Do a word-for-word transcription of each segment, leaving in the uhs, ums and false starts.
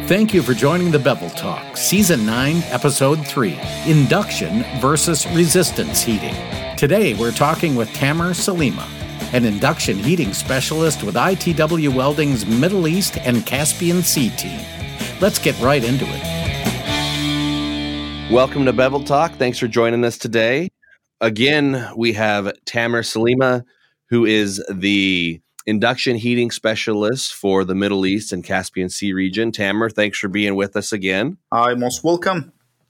Thank you for joining the Bevel Talk, Season nine, Episode three, Induction versus Resistance Heating. Today, we're talking with Tamer Salima, an induction heating specialist with I T W Welding's Middle East and Caspian Sea team. Let's get right into it. Welcome to Bevel Talk. Thanks for joining us today. Again, we have Tamer Salima, who is the induction heating specialist for the Middle East and Caspian Sea region. Tamer, thanks for being with us again. Hi, most welcome.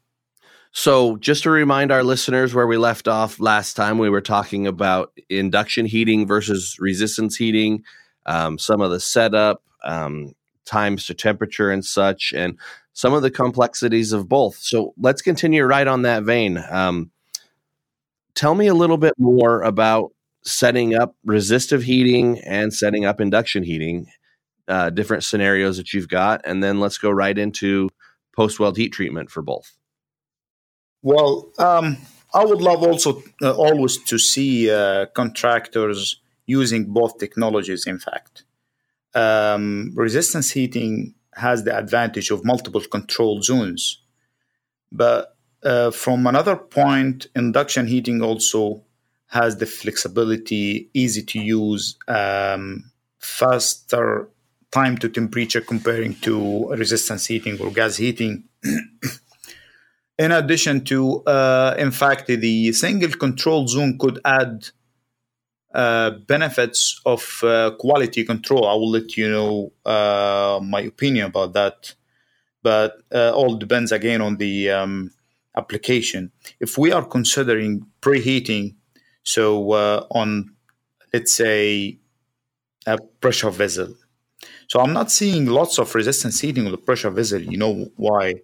So just to remind our listeners where we left off last time, we were talking about induction heating versus resistance heating, um, some of the setup, um, times to temperature and such, and some of the complexities of both. So let's continue right on that vein. Um, tell me a little bit more about setting up resistive heating and setting up induction heating, uh, different scenarios that you've got, and then let's go right into post-weld heat treatment for both. Well, um, I would love also uh, always to see uh, contractors using both technologies, in fact. Um, resistance heating has the advantage of multiple control zones. But uh, from another point, induction heating also has the flexibility, easy to use, um, faster time to temperature comparing to resistance heating or gas heating. In addition to, uh, in fact, the single control zone could add uh, benefits of uh, quality control. I will let you know uh, my opinion about that. But uh, all depends, again, on the um, application. If we are considering preheating, so uh, on, let's say, a pressure vessel. So I'm not seeing lots of resistance heating on the pressure vessel. You know why?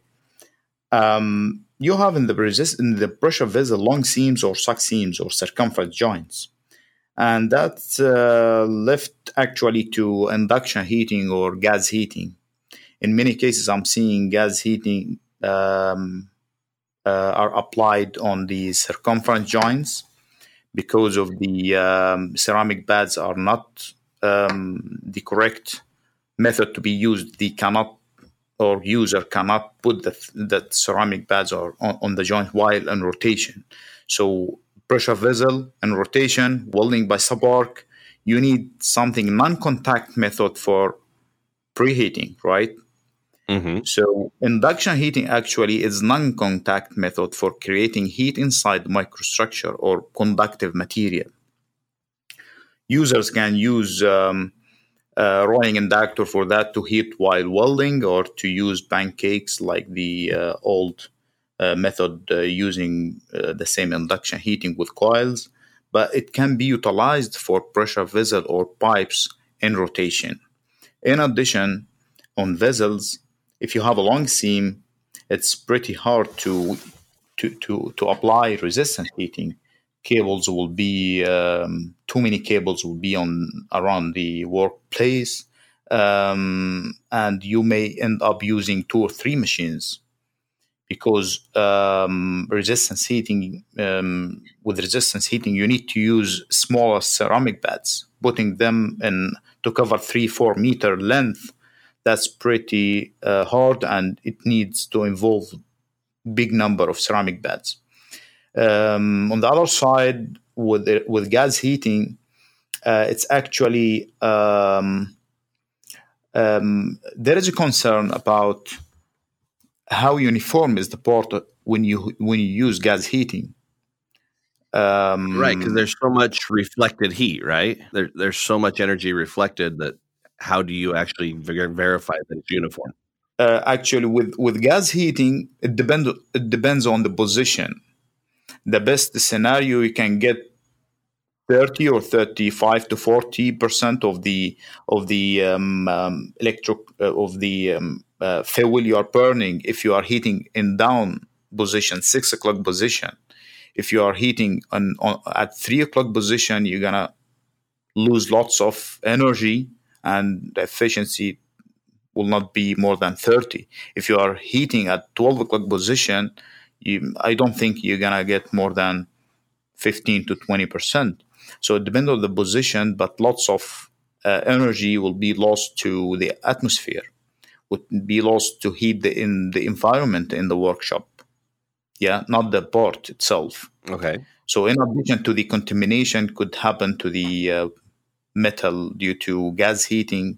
Um, you have in the resist in the pressure vessel long seams or suck seams or circumference joints, and that's uh, left actually to induction heating or gas heating. In many cases, I'm seeing gas heating um, uh, are applied on the circumference joints because of the um, ceramic pads are not um, the correct method to be used. They cannot, or user cannot put the, the ceramic pads or on, on the joint while in rotation. So pressure vessel and rotation, welding by sub-arc, you need something non-contact method for preheating, right? Mm-hmm. So induction heating actually is non-contact method for creating heat inside microstructure or conductive material. Users can use um, Uh, rolling inductor for that to heat while welding, or to use pancakes like the uh, old uh, method uh, using uh, the same induction heating with coils. But it can be utilized for pressure vessel or pipes in rotation. In addition, on vessels, if you have a long seam, it's pretty hard to to to, to apply resistance heating. Cables will be um, too many cables will be on around the workplace, um, and you may end up using two or three machines because um, resistance heating um, with resistance heating you need to use smaller ceramic pads, putting them in to cover three four meter length. That's pretty uh, hard, and it needs to involve big number of ceramic pads. Um, on the other side, with the, with gas heating, uh, it's actually um, um, there is a concern about how uniform is the port when you when you use gas heating. Um, right, because there's so much reflected heat, right? There, there's so much energy reflected that how do you actually ver- verify that it's uniform? Uh, actually, with, with gas heating, it depends it depends on the position. The best scenario, you can get thirty or thirty-five to forty percent of the of the um, um, electric uh, of the um, uh, fuel you are burning if you are heating in down position, six o'clock position. If you are heating on, on at three o'clock position, you're gonna lose lots of energy, and the efficiency will not be more than thirty. If you are heating at twelve o'clock position, You, I don't think you're going to get more than fifteen to twenty percent. So it depends on the position, but lots of uh, energy will be lost to the atmosphere. would be lost to heat the in the environment in the workshop. Yeah, not the part itself. Okay. So in addition to the contamination could happen to the uh, metal due to gas heating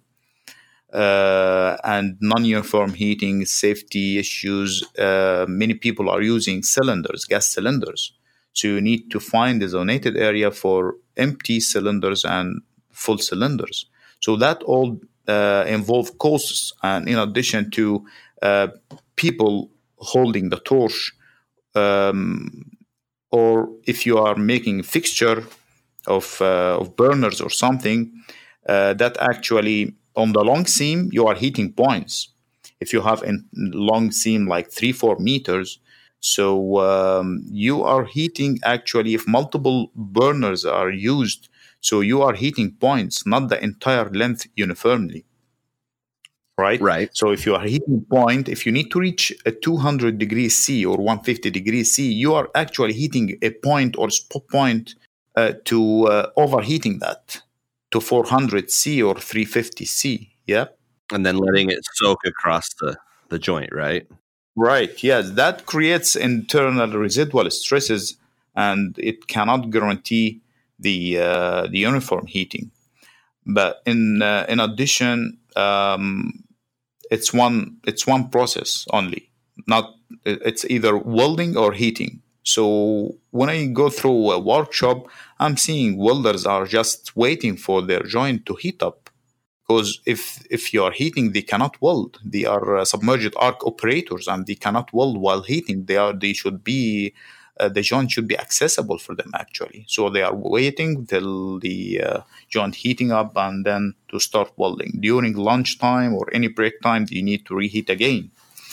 uh, and non-uniform heating, safety issues. Uh, many people are using cylinders, gas cylinders. So you need to find a designated area for empty cylinders and full cylinders. So that all uh, involve costs. And in addition to uh, people holding the torch, um, or if you are making a fixture of, uh, of burners or something, uh, that actually on the long seam, you are heating points. If you have a long seam like three, four meters, so um, you are heating actually if multiple burners are used, so you are heating points, not the entire length uniformly. Right? Right. So if you are heating point, if you need to reach a two hundred degrees C or one hundred fifty degrees C, you are actually heating a point or spot point uh, to uh, overheating that to four hundred C or three fifty C. Yeah. And then letting it soak across the, the joint, right? Right. Yes. That creates internal residual stresses, and it cannot guarantee the uh, the uniform heating. But in uh, in addition, um, it's one it's one process only. Not it's either welding or heating. So when I go through a workshop, I'm seeing welders are just waiting for their joint to heat up. Because if if you are heating, they cannot weld. They are uh, submerged arc operators, and they cannot weld while heating. They are they should be uh, the joint should be accessible for them actually. So they are waiting till the uh, joint heating up, and then to start welding. During lunchtime or any break time, you need to reheat again.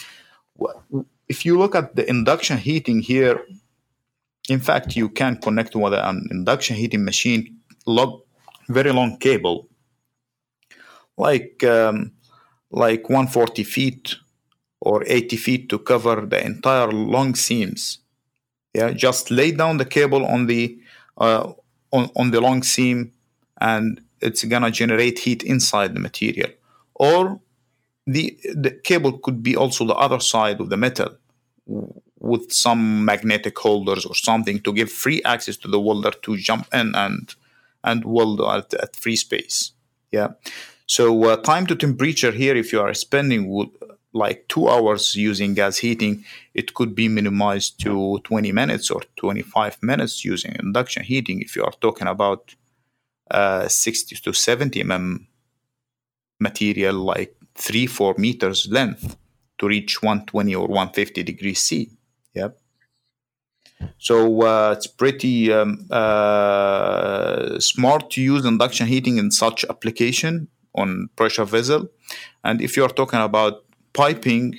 If you look at the induction heating here, in fact, you can connect with an induction heating machine, long, very long cable. Like um, like one hundred forty feet or eighty feet to cover the entire long seams. Yeah, just lay down the cable on the uh, on on the long seam, and it's gonna generate heat inside the material. Or the the cable could be also the other side of the metal with some magnetic holders or something to give free access to the welder to jump in and and weld at, at free space. Yeah. So uh, time to temperature here, if you are spending wood, like two hours using gas heating, it could be minimized to twenty minutes or twenty-five minutes using induction heating. If you are talking about uh, sixty to seventy millimeter material, like three, four meters length to reach one twenty or one fifty degrees C. Yep. So uh, it's pretty um, uh, smart to use induction heating in such application on pressure vessel. And if you're talking about piping,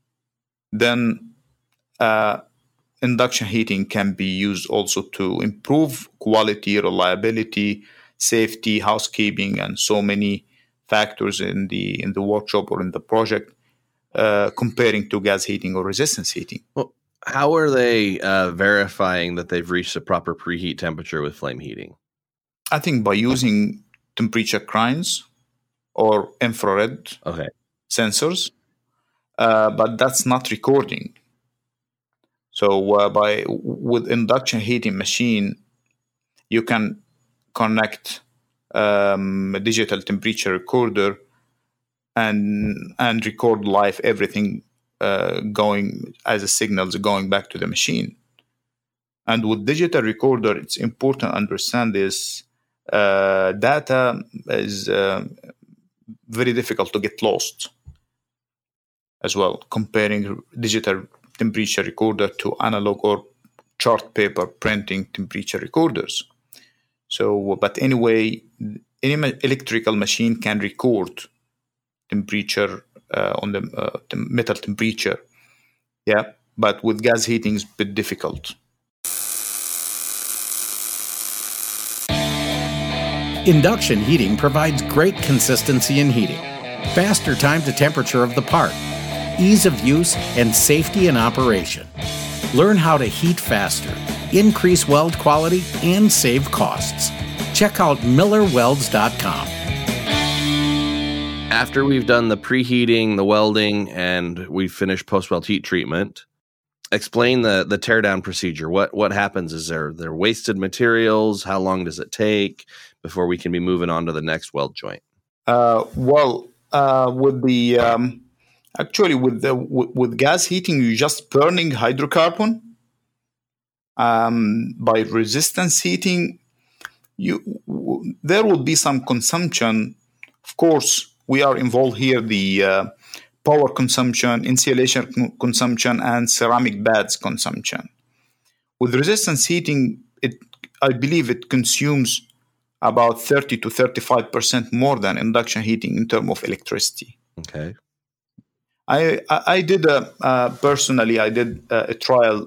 then uh, induction heating can be used also to improve quality, reliability, safety, housekeeping, and so many factors in the in the workshop or in the project uh, comparing to gas heating or resistance heating. Well, how are they uh, verifying that they've reached the proper preheat temperature with flame heating? I think by using temperature crines or infrared okay. sensors, uh, but that's not recording. So uh, by with induction heating machine, you can connect um, a digital temperature recorder and and record live everything uh, going as a signals going back to the machine. And with digital recorder, it's important to understand this uh, data is uh, very difficult to get lost as well, comparing digital temperature recorder to analog or chart paper printing temperature recorders. So, but anyway, any electrical machine can record temperature uh, on the, uh, the metal temperature. Yeah, but with gas heating, it's a bit difficult. Induction heating provides great consistency in heating, faster time to temperature of the part, ease of use, and safety in operation. Learn how to heat faster, increase weld quality, and save costs. Check out Miller Welds dot com. After we've done the preheating, the welding, and we've finished post-weld heat treatment, explain the the teardown procedure. What what happens? Is there there wasted materials? How long does it take before we can be moving on to the next weld joint? Uh, well, uh, with the um, actually with the with, with gas heating, you're just burning hydrocarbon. Um, by resistance heating, you w- there will be some consumption. Of course, we are involved here. The uh, power consumption, insulation c- consumption, and ceramic bads consumption. With resistance heating, it I believe it consumes about thirty to thirty-five percent more than induction heating in terms of electricity. Okay. I I, I did a uh, personally I did a, a trial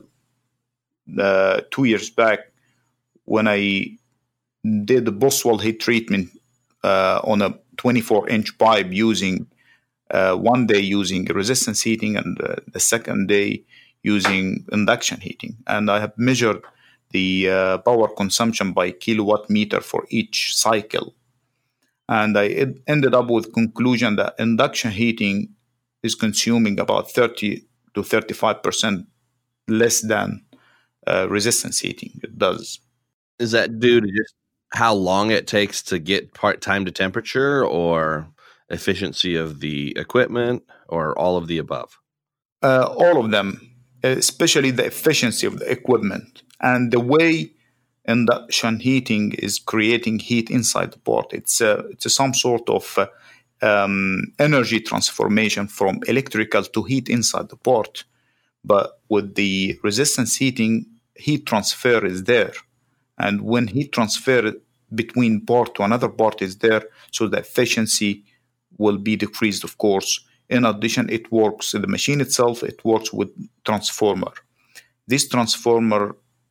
uh, two years back when I did the Boswell heat treatment uh, on a twenty-four inch pipe using uh, one day using resistance heating and uh, the second day using induction heating. And I have measured the uh, power consumption by kilowatt meter for each cycle. And I ed- ended up with conclusion that induction heating is consuming about thirty to thirty-five percent less than uh, resistance heating. It does. Is that due to just how long it takes to get part time to temperature, or efficiency of the equipment, or all of the above? Uh, all of them, especially the efficiency of the equipment and the way induction heating is creating heat inside the port. It's a, it's a, some sort of uh, um, energy transformation from electrical to heat inside the port. But with the resistance heating, heat transfer is there. And when heat transfer between port to another port is there, so the efficiency will be decreased, of course. In addition, it works, the machine itself, it works with transformer. This transformer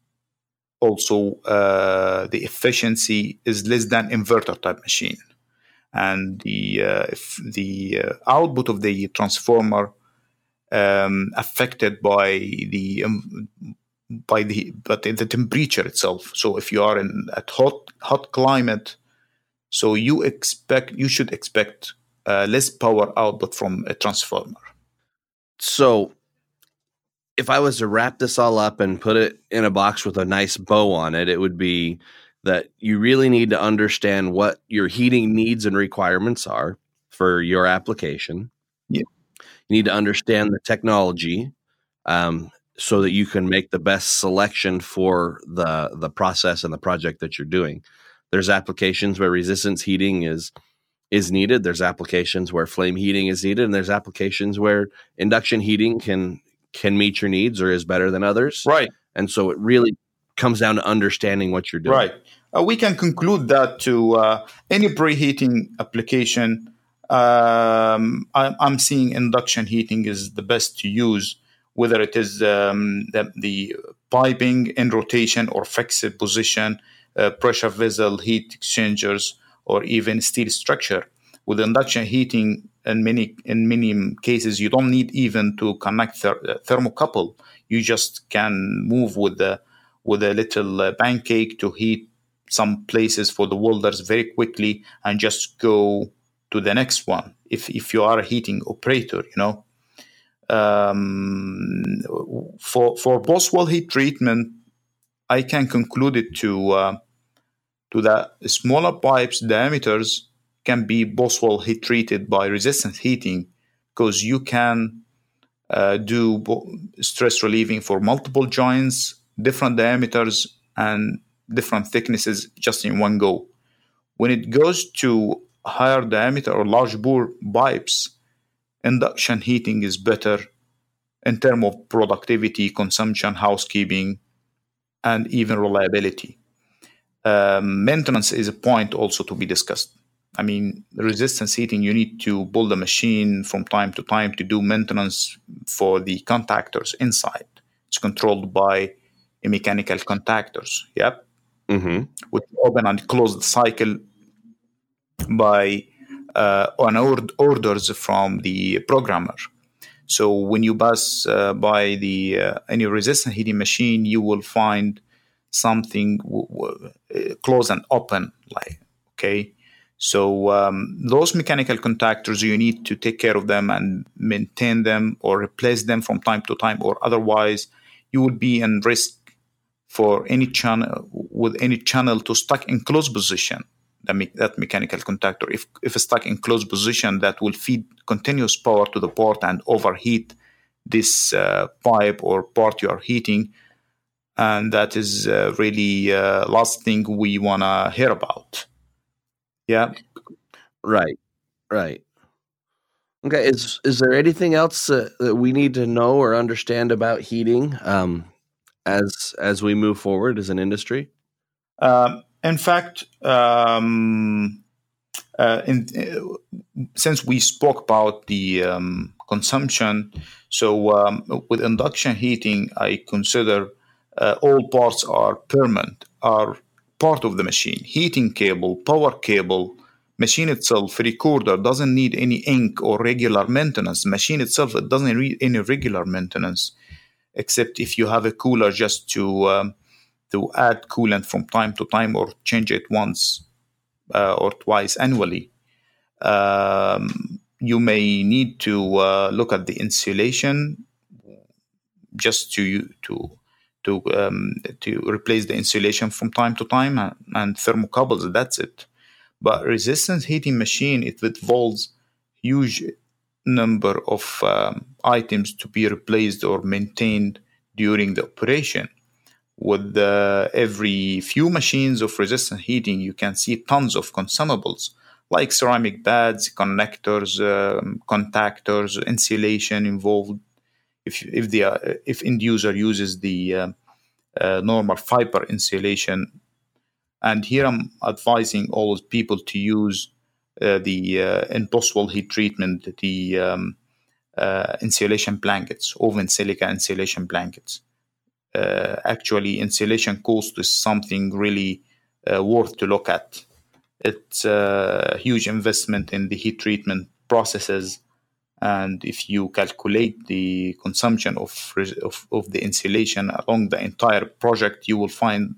also, uh, the efficiency is less than inverter type machine. And the uh, if the uh, output of the transformer um, affected by the um, by the but the temperature itself. So if you are in at hot hot climate, so you expect you should expect uh, less power output from a transformer. So if I was to wrap this all up and put it in a box with a nice bow on it, it would be that you really need to understand what your heating needs and requirements are for your application. Yeah. You need to understand the technology um, so that you can make the best selection for the, the process and the project that you're doing. There's applications where resistance heating is is needed. There's applications where flame heating is needed, and there's applications where induction heating can can meet your needs or is better than others. Right. And so it really comes down to understanding what you're doing. Right. Uh, we can conclude that to uh, any preheating application, um, I, I'm seeing induction heating is the best to use, whether it is um, the, the piping in rotation or fixed position, uh, pressure vessel, heat exchangers, or even steel structure. With induction heating, in many in many cases, you don't need even to connect ther- thermocouple. You just can move with the with a little uh, pancake to heat some places for the welders very quickly, and just go to the next one. If if you are a heating operator, you know. Um, for for Boswell heat treatment, I can conclude it to uh, to the smaller pipes diameters can be Boswell heat treated by resistance heating, because you can uh, do bo- stress relieving for multiple joints, different diameters, and different thicknesses just in one go. When it goes to higher diameter or large bore pipes, induction heating is better in terms of productivity, consumption, housekeeping, and even reliability. Um, maintenance is a point also to be discussed. I mean, resistance heating, you need to build a machine from time to time to do maintenance for the contactors inside. It's controlled by a mechanical contactors, yep, Mm-hmm. which open and close the cycle by uh, on ord- orders from the programmer. So when you pass uh, by the uh, any resistance heating machine, you will find something w- w- close and open, like okay. So um, those mechanical contactors, you need to take care of them and maintain them or replace them from time to time, or otherwise you will be in risk for any channel with any channel to stuck in closed position. That, me- that mechanical contactor, if if it's stuck in closed position, that will feed continuous power to the port and overheat this uh, pipe or part you are heating, and that is uh, really uh, last thing we wanna hear about. Yeah. Right. Right. Okay. Is is there anything else uh, that we need to know or understand about heating um, as as we move forward as an industry? Um, in fact, um, uh, in, uh, since we spoke about the um, consumption, so um, with induction heating, I consider uh, all parts are permanent, are part of the machine. Heating cable, power cable, machine itself, recorder doesn't need any ink or regular maintenance. Machine itself, it doesn't need any regular maintenance, except if you have a cooler just to um, to add coolant from time to time or change it once uh, or twice annually. Um, you may need to uh, look at the insulation just to to to um, to replace the insulation from time to time, and, and thermocouples. That's it. But resistance heating machine, it involves huge number of um, items to be replaced or maintained during the operation. With uh, every few machines of resistant heating, you can see tons of consumables like ceramic pads, connectors, um, contactors, insulation involved. If if the uh, if end user uses the uh, uh, normal fiber insulation, and here I'm advising all people to use uh, the uh, impossible heat treatment, the um, uh, insulation blankets, oven silica insulation blankets. Uh, actually, insulation cost is something really uh, worth to look at. It's a huge investment in the heat treatment processes, and if you calculate the consumption of, of of the insulation along the entire project, you will find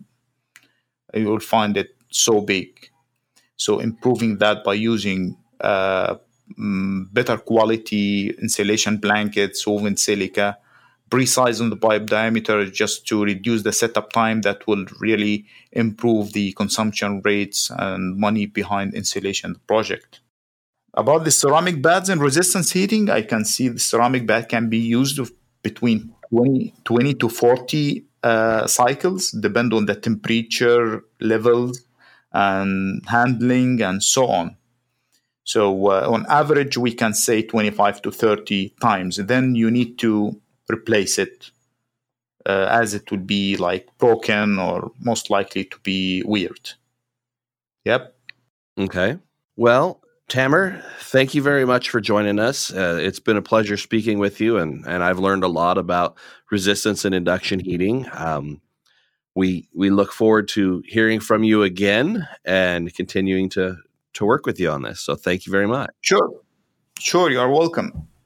you will find it so big. So improving that by using uh, better quality insulation blankets, woven silica, precise on the pipe diameter, just to reduce the setup time, that will really improve the consumption rates and money behind insulation project. About the ceramic pads and resistance heating, I can see the ceramic pad can be used between twenty, twenty to forty uh, cycles, depend on the temperature levels and handling and so on. So uh, on average, we can say twenty-five to thirty times. Then you need to replace it uh, as it would be like broken or most likely to be weird. Yep. Okay. Well, Tamer, thank you very much for joining us. Uh, it's been a pleasure speaking with you, and, and I've learned a lot about resistance and induction heating. Um, we we look forward to hearing from you again and continuing to, to work with you on this. So thank you very much. Sure. Sure, you are welcome.